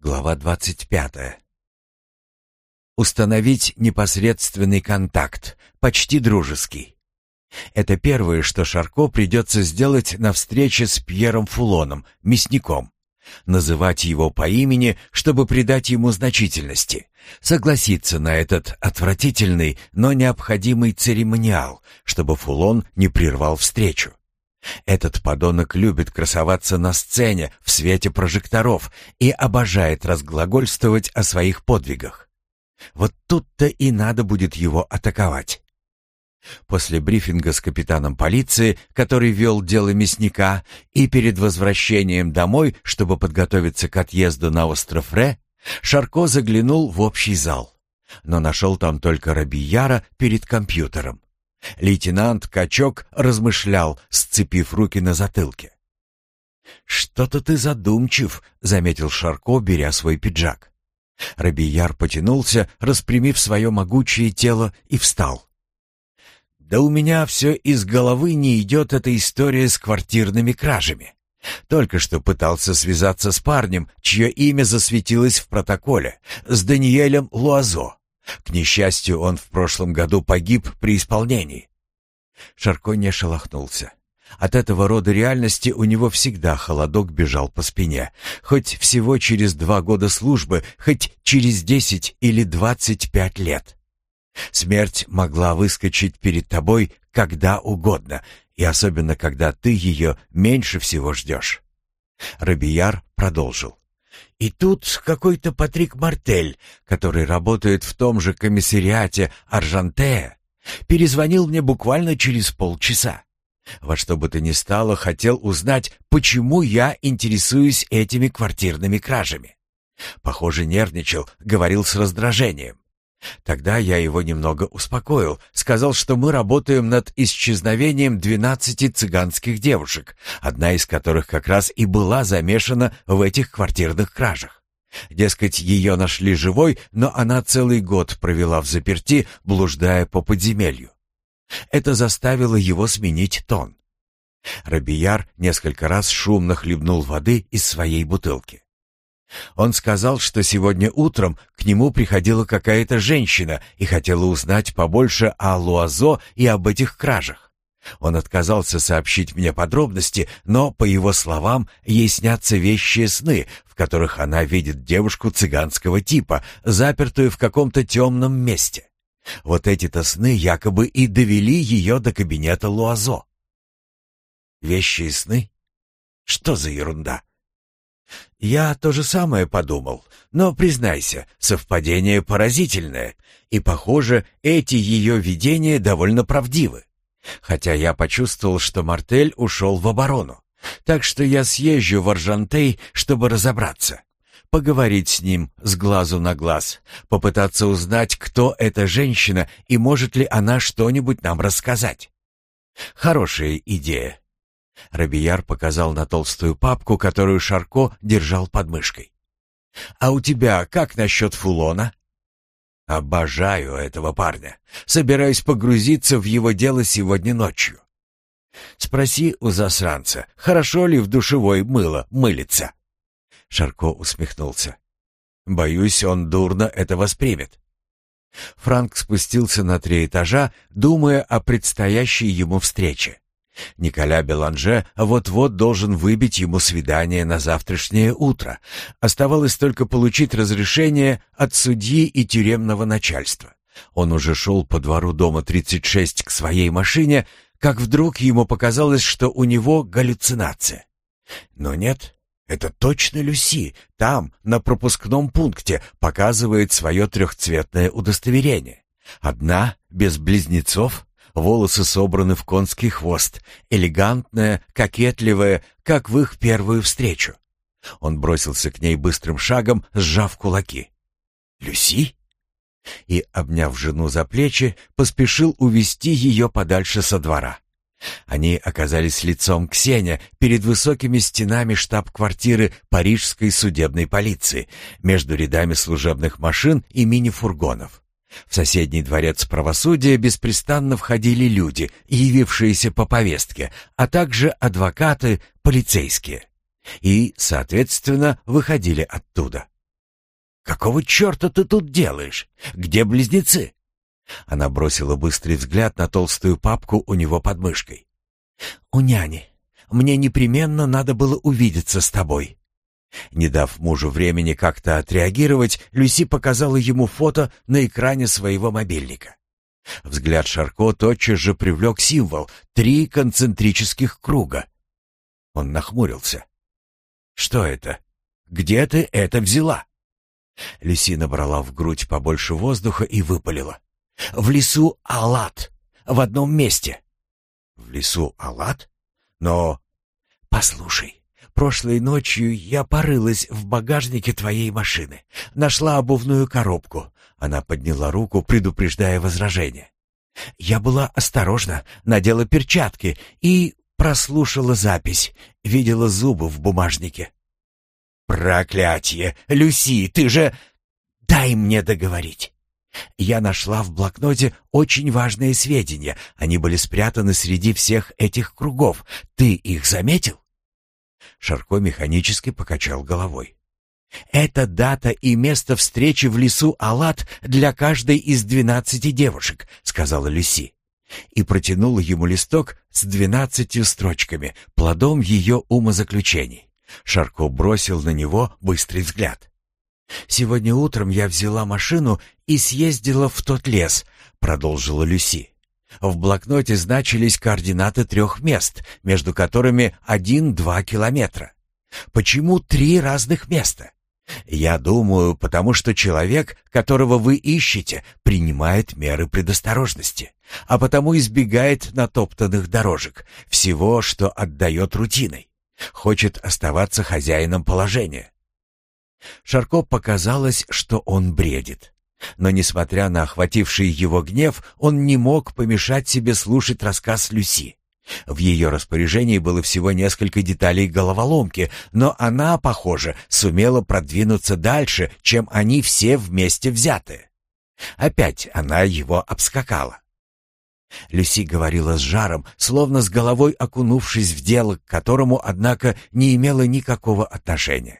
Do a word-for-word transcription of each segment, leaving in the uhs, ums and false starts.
Глава двадцать пятая. Установить непосредственный контакт, почти дружеский. Это первое, что Шарко придется сделать на встрече с Пьером Фулоном, мясником. Называть его по имени, чтобы придать ему значительности. Согласиться на этот отвратительный, но необходимый церемониал, чтобы Фулон не прервал встречу. Этот подонок любит красоваться на сцене в свете прожекторов и обожает разглагольствовать о своих подвигах. Вот тут-то и надо будет его атаковать. После брифинга с капитаном полиции, который вел дело мясника, и перед возвращением домой, чтобы подготовиться к отъезду на остров Ре, Шарко заглянул в общий зал, но нашел там только Робийяра перед компьютером. Лейтенант Качок размышлял, сцепив руки на затылке. «Что-то ты задумчив», — заметил Шарко, беря свой пиджак. Робийяр потянулся, распрямив свое могучее тело, и встал. «Да у меня все из головы не идет эта история с квартирными кражами. Только что пытался связаться с парнем, чье имя засветилось в протоколе, с Даниэлем Луазо. К несчастью, он в прошлом году погиб при исполнении». Шарко не шелохнулся. От этого рода реальности у него всегда холодок бежал по спине. Хоть всего через два года службы, хоть через десять или двадцать пять лет. Смерть могла выскочить перед тобой когда угодно, и особенно когда ты ее меньше всего ждешь. Робийяр продолжил. И тут какой-то Патрик Мартель, который работает в том же комиссариате Аржантея, перезвонил мне буквально через полчаса. Во что бы то ни стало, хотел узнать, почему я интересуюсь этими квартирными кражами. Похоже, нервничал, говорил с раздражением. Тогда я его немного успокоил, сказал, что мы работаем над исчезновением двенадцати цыганских девушек, одна из которых как раз и была замешана в этих квартирных кражах. Дескать, ее нашли живой, но она целый год провела взаперти, блуждая по подземелью. Это заставило его сменить тон. Робийяр несколько раз шумно хлебнул воды из своей бутылки. Он сказал, что сегодня утром к нему приходила какая-то женщина и хотела узнать побольше о Луазо и об этих кражах. Он отказался сообщить мне подробности, но, по его словам, ей снятся вещие сны, в которых она видит девушку цыганского типа, запертую в каком-то темном месте. Вот эти-то сны якобы и довели ее до кабинета Луазо. Вещие сны? Что за ерунда? Я то же самое подумал, но, признайся, совпадение поразительное, и, похоже, эти ее видения довольно правдивы. Хотя я почувствовал, что Мартель ушел в оборону, так что я съезжу в Аржантей, чтобы разобраться, поговорить с ним с глазу на глаз, попытаться узнать, кто эта женщина и может ли она что-нибудь нам рассказать. Хорошая идея. Робийяр показал на толстую папку, которую Шарко держал под мышкой. «А у тебя как насчет Фулона?» «Обожаю этого парня. Собираюсь погрузиться в его дело сегодня ночью». «Спроси у засранца, хорошо ли в душевой мыло мылиться?» Шарко усмехнулся. «Боюсь, он дурно это воспримет». Франк спустился на три этажа, думая о предстоящей ему встрече. Николя Беланже вот-вот должен выбить ему свидание на завтрашнее утро. Оставалось только получить разрешение от судьи и тюремного начальства. Он уже шел по двору дома тридцать шесть к своей машине, как вдруг ему показалось, что у него галлюцинация. Но нет, это точно Люси, там, на пропускном пункте, показывает свое трехцветное удостоверение. Одна, без близнецов. Волосы собраны в конский хвост, элегантная, кокетливая, как в их первую встречу. Он бросился к ней быстрым шагом, сжав кулаки. «Люси?» И, обняв жену за плечи, поспешил увести ее подальше со двора. Они оказались лицом к Сене перед высокими стенами штаб-квартиры парижской судебной полиции, между рядами служебных машин и мини-фургонов. В соседний дворец правосудия беспрестанно входили люди, явившиеся по повестке, а также адвокаты, полицейские. И, соответственно, выходили оттуда. Какого черта ты тут делаешь? Где близнецы?» Она бросила быстрый взгляд на толстую папку у него под мышкой. «У няни. Мне непременно надо было увидеться с тобой». Не дав мужу времени как-то отреагировать, Люси показала ему фото на экране своего мобильника. Взгляд Шарко тотчас же привлек символ — три концентрических круга. Он нахмурился. «Что это? Где ты это взяла?» Люси набрала в грудь побольше воздуха и выпалила. «В лесу Алат. В одном месте». «В лесу Алат? Но...» «Послушай, прошлой ночью я порылась в багажнике твоей машины. Нашла обувную коробку». Она подняла руку, предупреждая возражение. «Я была осторожна, надела перчатки и прослушала запись. Видела зубы в бумажнике». «Проклятье! Люси, ты же...» «Дай мне договорить. Я нашла в блокноте очень важные сведения. Они были спрятаны среди всех этих кругов. Ты их заметил?» Шарко механически покачал головой. «Это дата и место встречи в лесу Алат для каждой из двенадцати девушек», — сказала Люси. И протянула ему листок с двенадцатью строчками, плодом ее умозаключений. Шарко бросил на него быстрый взгляд. «Сегодня утром я взяла машину и съездила в тот лес», — продолжила Люси. «В блокноте значились координаты трех мест, между которыми один-два километра. Почему три разных места? Я думаю, потому что человек, которого вы ищете, принимает меры предосторожности, а потому избегает натоптанных дорожек, всего, что отдает рутиной. Хочет оставаться хозяином положения». Шарко показалось, что он бредит. Но, несмотря на охвативший его гнев, он не мог помешать себе слушать рассказ Люси. В ее распоряжении было всего несколько деталей головоломки, но она, похоже, сумела продвинуться дальше, чем они все вместе взятые. Опять она его обскакала. Люси говорила с жаром, словно с головой окунувшись в дело, к которому, однако, не имела никакого отношения.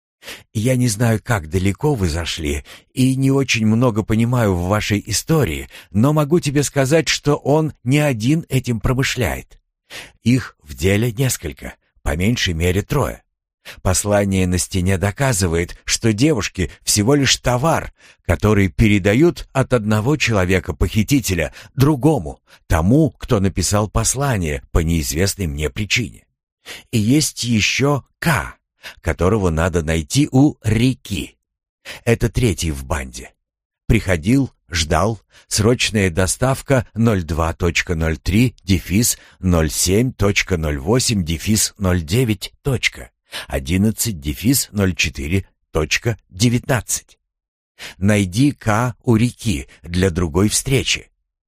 «Я не знаю, как далеко вы зашли, и не очень много понимаю в вашей истории, но могу тебе сказать, что он не один этим промышляет. Их в деле несколько, по меньшей мере трое. Послание на стене доказывает, что девушки всего лишь товар, который передают от одного человека-похитителя другому, тому, кто написал послание по неизвестной мне причине. И есть еще К, которого надо найти у реки. Это третий в банде. Приходил, ждал, срочная доставка ноль два точка ноль три дефис ноль семь точка ноль восемь дефис ноль девять. одиннадцать дефис ноль четыре точка девятнадцать. Найди К у реки для другой встречи.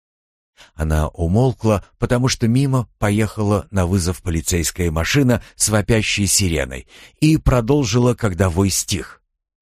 Она умолкла, потому что мимо поехала на вызов полицейская машина с вопящей сиреной и продолжила, когда вой стих.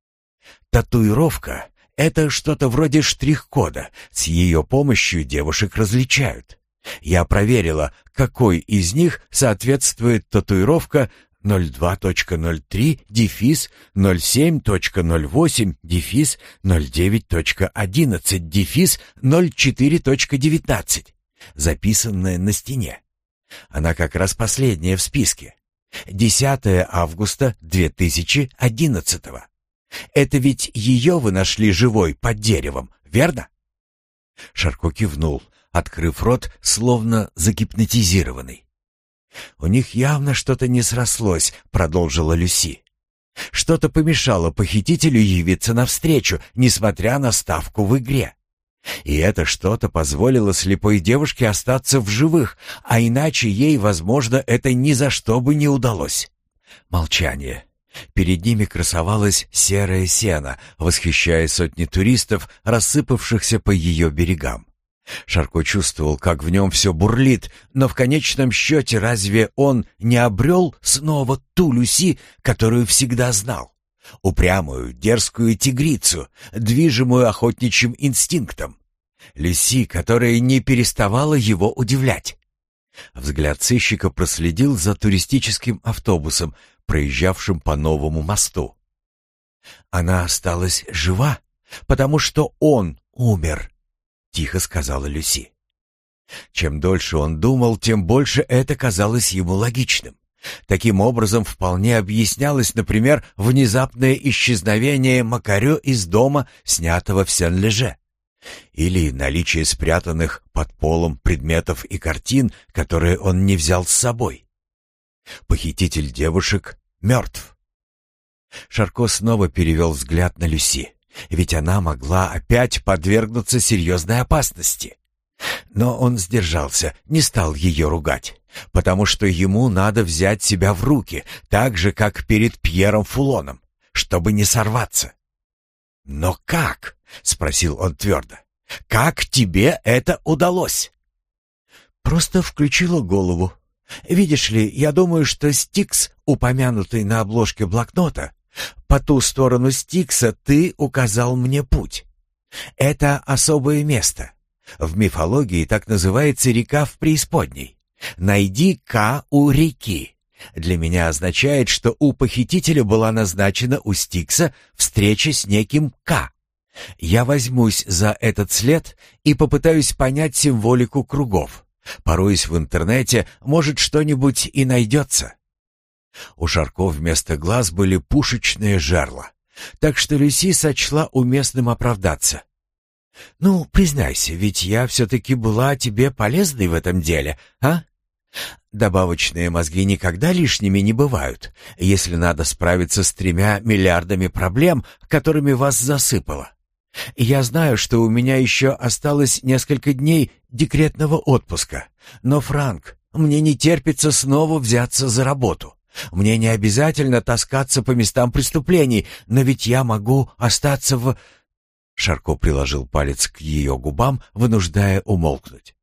Татуировка — это что-то вроде штрих-кода. С ее помощью девушек различают. Я проверила, какой из них соответствует татуировка ноль два точка ноль три дефис ноль семь точка ноль восемь дефис ноль девять точка одиннадцать дефис ноль четыре точка девятнадцать, записанная на стене. Она как раз последняя в списке. десятое августа две тысячи одиннадцатого. Это ведь ее вы нашли живой под деревом, верно? Шарко кивнул, открыв рот, словно загипнотизированный. «У них явно что-то не срослось», — продолжила Люси. «Что-то помешало похитителю явиться навстречу, несмотря на ставку в игре. И это что-то позволило слепой девушке остаться в живых, а иначе ей, возможно, это ни за что бы не удалось». Молчание. Перед ними красовалось серое сено, восхищая сотни туристов, рассыпавшихся по ее берегам. Шарко чувствовал, как в нем все бурлит, но в конечном счете разве он не обрел снова ту Люси, которую всегда знал? Упрямую, дерзкую тигрицу, движимую охотничьим инстинктом. Люси, которая не переставала его удивлять. Взгляд сыщика проследил за туристическим автобусом, проезжавшим по новому мосту. Она осталась жива, потому что он умер, тихо сказала Люси. Чем дольше он думал, тем больше это казалось ему логичным. Таким образом, вполне объяснялось, например, внезапное исчезновение Макарё из дома, снятого в Сен-Леже, или наличие спрятанных под полом предметов и картин, которые он не взял с собой. Похититель девушек мертв. Шарко снова перевел взгляд на Люси, ведь она могла опять подвергнуться серьезной опасности. Но он сдержался, не стал ее ругать, потому что ему надо взять себя в руки, так же, как перед Пьером Фулоном, чтобы не сорваться. «Но как?» — спросил он твердо. «Как тебе это удалось?» «Просто включила голову. Видишь ли, я думаю, что Стикс, упомянутый на обложке блокнота, по ту сторону Стикса ты указал мне путь. Это особое место. В мифологии так называется река в преисподней. Найди К у реки. Для меня означает, что у похитителя была назначена у Стикса встреча с неким К. Я возьмусь за этот след и попытаюсь понять символику кругов. Пороюсь в интернете, может, что-нибудь и найдется. У Шарко вместо глаз были пушечные жерла, так что Люси сочла уместным оправдаться. «Ну, признайся, ведь я все-таки была тебе полезной в этом деле, а? Добавочные мозги никогда лишними не бывают, если надо справиться с тремя миллиардами проблем, которыми вас засыпало. Я знаю, что у меня еще осталось несколько дней декретного отпуска, но, Франк, мне не терпится снова взяться за работу. Мне не обязательно таскаться по местам преступлений, но ведь я могу остаться в...» Шарко приложил палец к ее губам, вынуждая умолкнуть.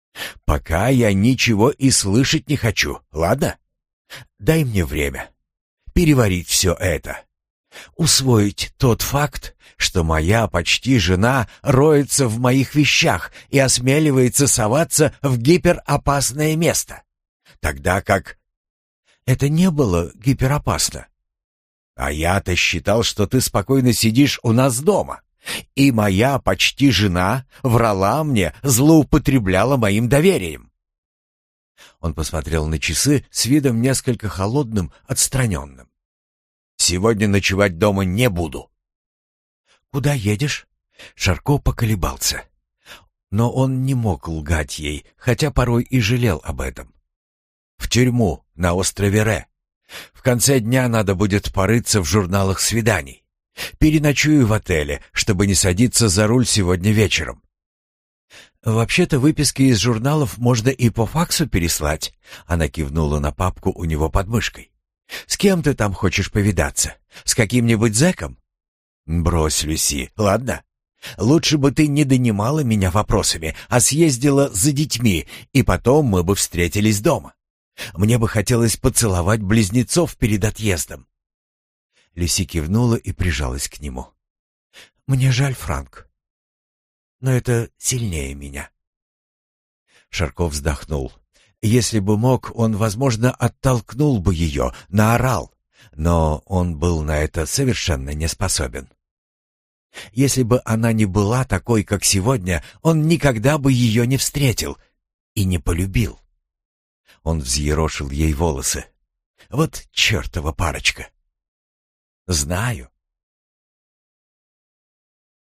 «Пока я ничего и слышать не хочу, ладно? Дай мне время переварить все это, усвоить тот факт, что моя почти жена роется в моих вещах и осмеливается соваться в гиперопасное место, тогда как это не было гиперопасно. А я-то считал, что ты спокойно сидишь у нас дома. И моя почти жена врала мне, злоупотребляла моим доверием». Он посмотрел на часы с видом несколько холодным, отстраненным. «Сегодня ночевать дома не буду». «Куда едешь?» Шарко поколебался. Но он не мог лгать ей, хотя порой и жалел об этом. «В тюрьму, на острове Ре. В конце дня надо будет порыться в журналах свиданий. Переночую в отеле, чтобы не садиться за руль сегодня вечером». «Вообще-то выписки из журналов можно и по факсу переслать», — она кивнула на папку у него под мышкой. «С кем ты там хочешь повидаться? С каким-нибудь зэком?» «Брось, Люси, ладно? Лучше бы ты не донимала меня вопросами, а съездила за детьми, и потом мы бы встретились дома. Мне бы хотелось поцеловать близнецов перед отъездом». Люси кивнула и прижалась к нему. «Мне жаль, Франк, но это сильнее меня». Шарко вздохнул. Если бы мог, он, возможно, оттолкнул бы ее, наорал, но он был на это совершенно не способен. Если бы она не была такой, как сегодня, он никогда бы ее не встретил и не полюбил. Он взъерошил ей волосы. Вот чертова парочка. «Знаю»,